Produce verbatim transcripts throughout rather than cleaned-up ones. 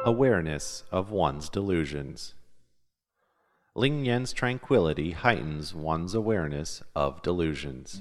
Awareness of one's delusions. Lingyen's tranquility heightens one's awareness of delusions.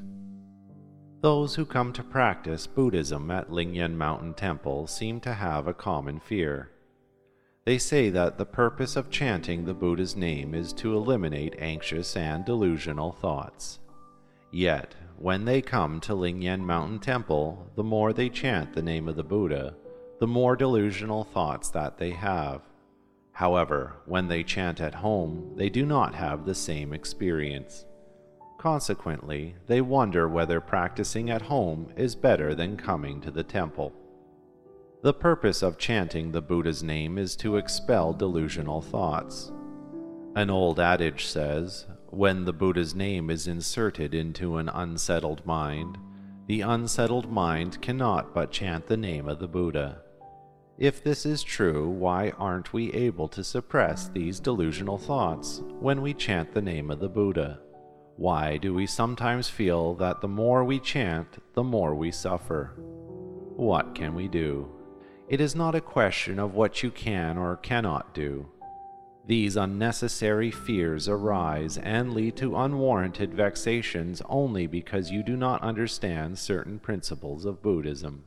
Those who come to practice Buddhism at Lingyen Mountain Temple seem to have a common fear. They say that the purpose of chanting the Buddha's name is to eliminate anxious and delusional thoughts. Yet, when they come to Lingyen Mountain Temple, the more they chant the name of the Buddha, the more delusional thoughts that they have. However, when they chant at home, they do not have the same experience. Consequently, they wonder whether practicing at home is better than coming to the temple. The purpose of chanting the Buddha's name is to expel delusional thoughts. An old adage says, when the Buddha's name is inserted into an unsettled mind, the unsettled mind cannot but chant the name of the Buddha. If this is true, why aren't we able to suppress these delusional thoughts when we chant the name of the Buddha? Why do we sometimes feel that the more we chant, the more we suffer? What can we do? It is not a question of what you can or cannot do. These unnecessary fears arise and lead to unwarranted vexations only because you do not understand certain principles of Buddhism.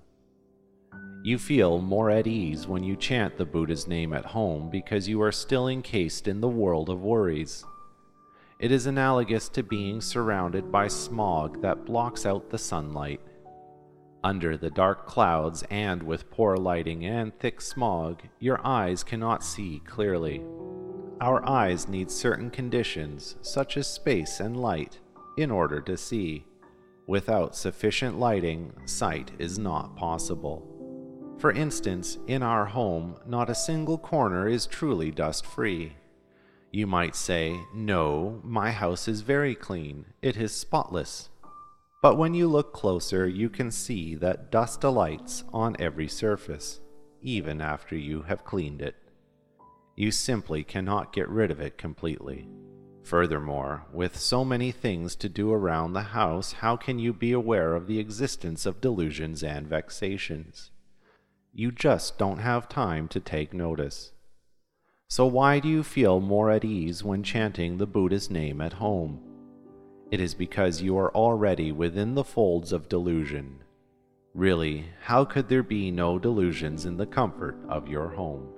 You feel more at ease when you chant the Buddha's name at home because you are still encased in the world of worries. It is analogous to being surrounded by smog that blocks out the sunlight. Under the dark clouds and with poor lighting and thick smog, your eyes cannot see clearly. Our eyes need certain conditions, such as space and light, in order to see. Without sufficient lighting, sight is not possible. For instance, in our home, not a single corner is truly dust-free. You might say, "No, my house is very clean. It is spotless." But when you look closer, you can see that dust alights on every surface, even after you have cleaned it. You simply cannot get rid of it completely. Furthermore, with so many things to do around the house, how can you be aware of the existence of delusions and vexations? You just don't have time to take notice. So why do you feel more at ease when chanting the Buddha's name at home? It is because you are already within the folds of delusion. Really, how could there be no delusions in the comfort of your home?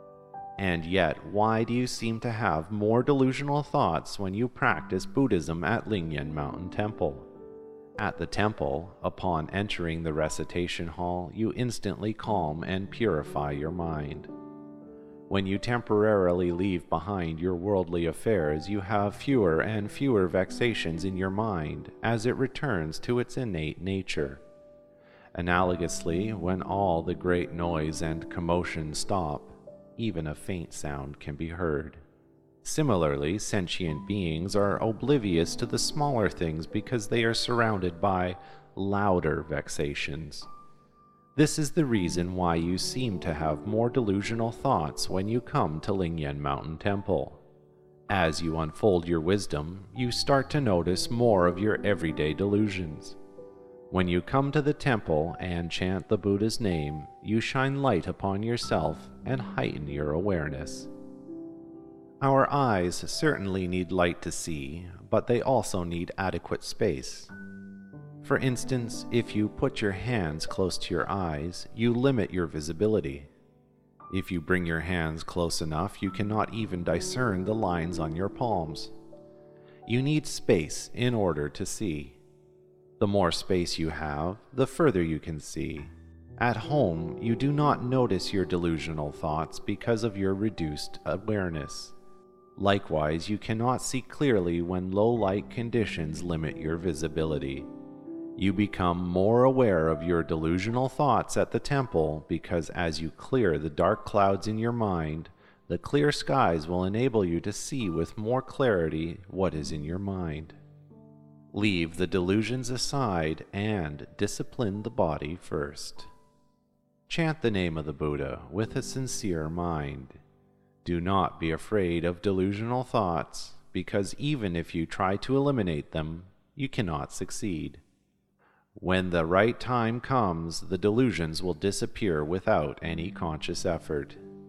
And yet, why do you seem to have more delusional thoughts when you practice Buddhism at Lingyen Mountain Temple? At the temple, upon entering the recitation hall, you instantly calm and purify your mind. When you temporarily leave behind your worldly affairs, you have fewer and fewer vexations in your mind as it returns to its innate nature. Analogously, when all the great noise and commotion stop, even a faint sound can be heard. Similarly, sentient beings are oblivious to the smaller things because they are surrounded by louder vexations. This is the reason why you seem to have more delusional thoughts when you come to Lingyen Mountain Temple. As you unfold your wisdom, you start to notice more of your everyday delusions. When you come to the temple and chant the Buddha's name, you shine light upon yourself and heighten your awareness. Our eyes certainly need light to see, but they also need adequate space. For instance, if you put your hands close to your eyes, you limit your visibility. If you bring your hands close enough, you cannot even discern the lines on your palms. You need space in order to see. The more space you have, the further you can see. At home, you do not notice your delusional thoughts because of your reduced awareness. Likewise, you cannot see clearly when low-light conditions limit your visibility. You become more aware of your delusional thoughts at the temple because as you clear the dark clouds in your mind, the clear skies will enable you to see with more clarity what is in your mind. Leave the delusions aside and discipline the body first. Chant the name of the Buddha with a sincere mind. Do not be afraid of delusional thoughts, because even if you try to eliminate them, you cannot succeed. When the right time comes, the delusions will disappear without any conscious effort.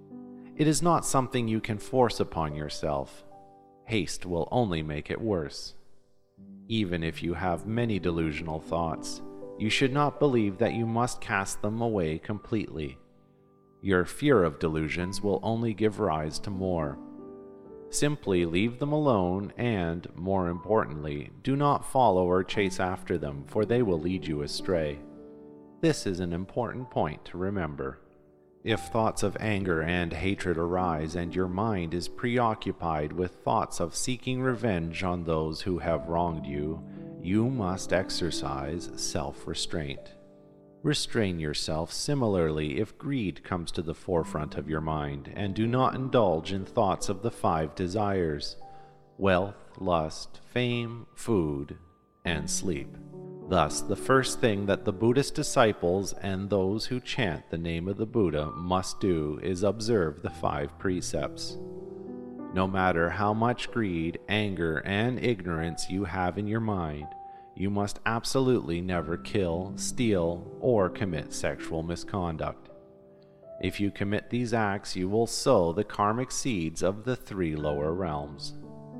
It is not something you can force upon yourself. Haste will only make it worse. Even if you have many delusional thoughts, you should not believe that you must cast them away completely. Your fear of delusions will only give rise to more. Simply leave them alone and, more importantly, do not follow or chase after them, for they will lead you astray. This is an important point to remember. If thoughts of anger and hatred arise and your mind is preoccupied with thoughts of seeking revenge on those who have wronged you, you must exercise self-restraint. Restrain yourself similarly if greed comes to the forefront of your mind, and do not indulge in thoughts of the five desires: wealth, lust, fame, food, and sleep. Thus, the first thing that the Buddhist disciples and those who chant the name of the Buddha must do is observe the five precepts. No matter how much greed, anger, and ignorance you have in your mind, you must absolutely never kill, steal, or commit sexual misconduct. If you commit these acts, you will sow the karmic seeds of the three lower realms.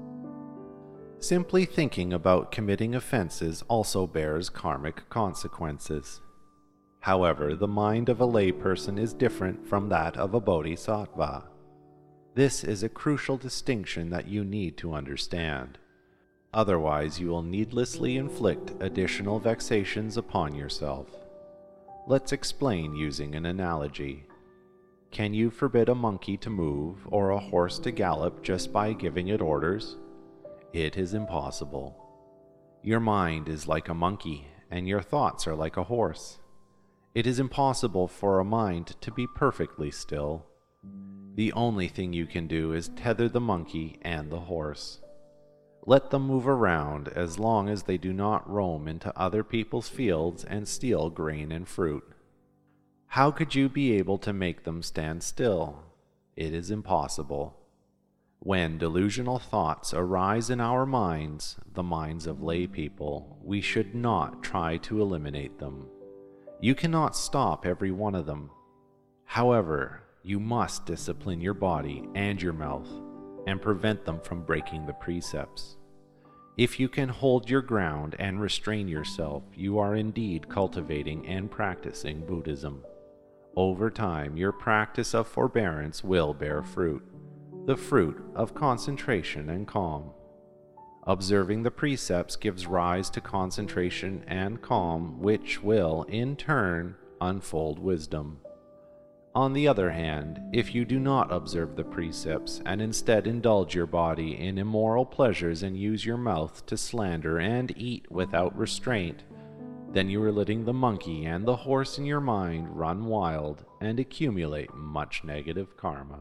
Simply thinking about committing offenses also bears karmic consequences. However, the mind of a layperson is different from that of a bodhisattva. This is a crucial distinction that you need to understand. Otherwise, you will needlessly inflict additional vexations upon yourself. Let's explain using an analogy. Can you forbid a monkey to move or a horse to gallop just by giving it orders? It is impossible. Your mind is like a monkey, and your thoughts are like a horse. It is impossible for a mind to be perfectly still. The only thing you can do is tether the monkey and the horse. Let them move around as long as they do not roam into other people's fields and steal grain and fruit. How could you be able to make them stand still? It is impossible. When delusional thoughts arise in our minds, the minds of lay people, we should not try to eliminate them. You cannot stop every one of them. However, you must discipline your body and your mouth and prevent them from breaking the precepts. If you can hold your ground and restrain yourself, you are indeed cultivating and practicing Buddhism. Over time, your practice of forbearance will bear fruit, the fruit of concentration and calm. Observing the precepts gives rise to concentration and calm, which will, in turn, unfold wisdom. On the other hand, if you do not observe the precepts and instead indulge your body in immoral pleasures and use your mouth to slander and eat without restraint, then you are letting the monkey and the horse in your mind run wild and accumulate much negative karma.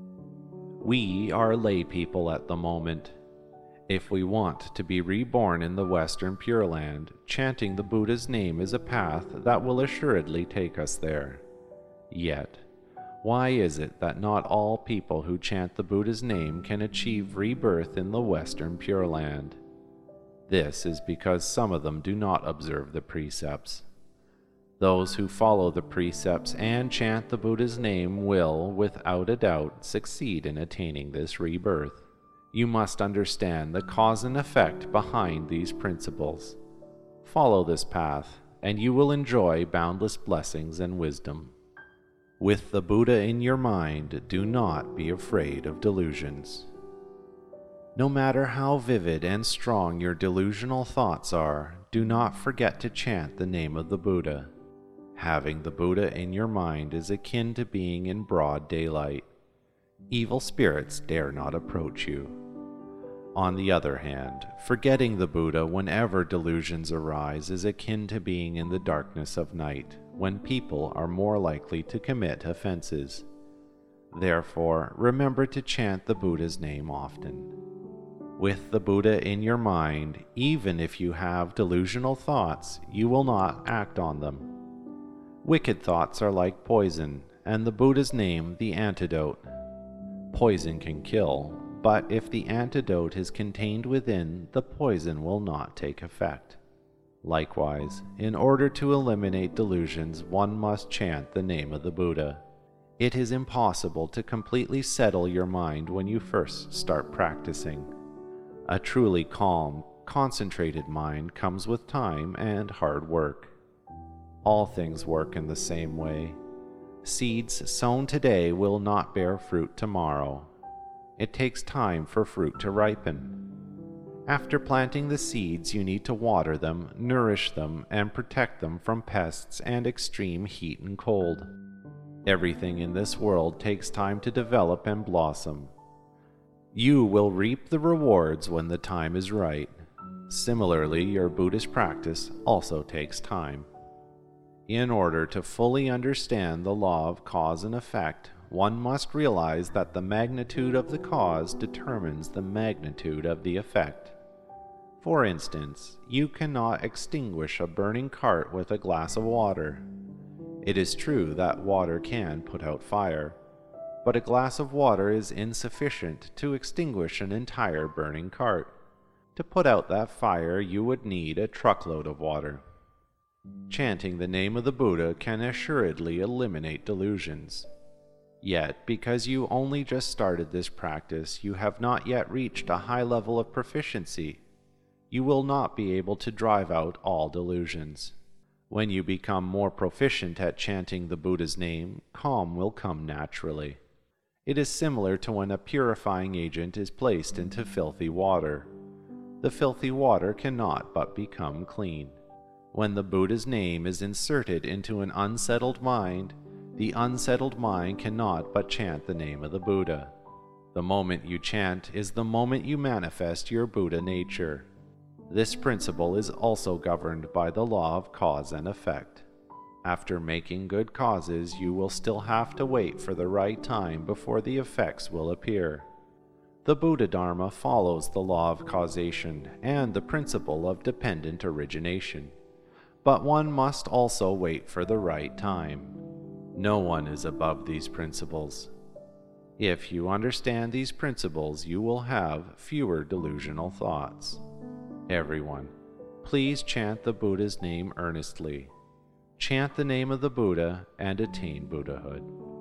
We are lay people at the moment. If we want to be reborn in the Western Pure Land, chanting the Buddha's name is a path that will assuredly take us there. Yet, why is it that not all people who chant the Buddha's name can achieve rebirth in the Western Pure Land? This is because some of them do not observe the precepts. Those who follow the precepts and chant the Buddha's name will, without a doubt, succeed in attaining this rebirth. You must understand the cause and effect behind these principles. Follow this path, and you will enjoy boundless blessings and wisdom. With the Buddha in your mind, do not be afraid of delusions. No matter how vivid and strong your delusional thoughts are, do not forget to chant the name of the Buddha. Having the Buddha in your mind is akin to being in broad daylight. Evil spirits dare not approach you. On the other hand, forgetting the Buddha whenever delusions arise is akin to being in the darkness of night, when people are more likely to commit offenses. Therefore, remember to chant the Buddha's name often. With the Buddha in your mind, even if you have delusional thoughts, you will not act on them. Wicked thoughts are like poison, and the Buddha's name the antidote. Poison can kill, but if the antidote is contained within, the poison will not take effect. Likewise, in order to eliminate delusions, one must chant the name of the Buddha. It is impossible to completely settle your mind when you first start practicing. A truly calm, concentrated mind comes with time and hard work. All things work in the same way. Seeds sown today will not bear fruit tomorrow. It takes time for fruit to ripen. After planting the seeds, you need to water them, nourish them, and protect them from pests and extreme heat and cold. Everything in this world takes time to develop and blossom. You will reap the rewards when the time is right. Similarly, your Buddhist practice also takes time. In order to fully understand the law of cause and effect, one must realize that the magnitude of the cause determines the magnitude of the effect. For instance, you cannot extinguish a burning cart with a glass of water. It is true that water can put out fire, but a glass of water is insufficient to extinguish an entire burning cart. To put out that fire, you would need a truckload of water. Chanting the name of the Buddha can assuredly eliminate delusions. Yet, because you only just started this practice, you have not yet reached a high level of proficiency. You will not be able to drive out all delusions. When you become more proficient at chanting the Buddha's name, calm will come naturally. It is similar to when a purifying agent is placed into filthy water. The filthy water cannot but become clean. When the Buddha's name is inserted into an unsettled mind, the unsettled mind cannot but chant the name of the Buddha. The moment you chant is the moment you manifest your Buddha nature. This principle is also governed by the law of cause and effect. After making good causes, you will still have to wait for the right time before the effects will appear. The Buddha Dharma follows the law of causation and the principle of dependent origination. But one must also wait for the right time. No one is above these principles. If you understand these principles, you will have fewer delusional thoughts. Everyone, please chant the Buddha's name earnestly. Chant the name of the Buddha and attain Buddhahood.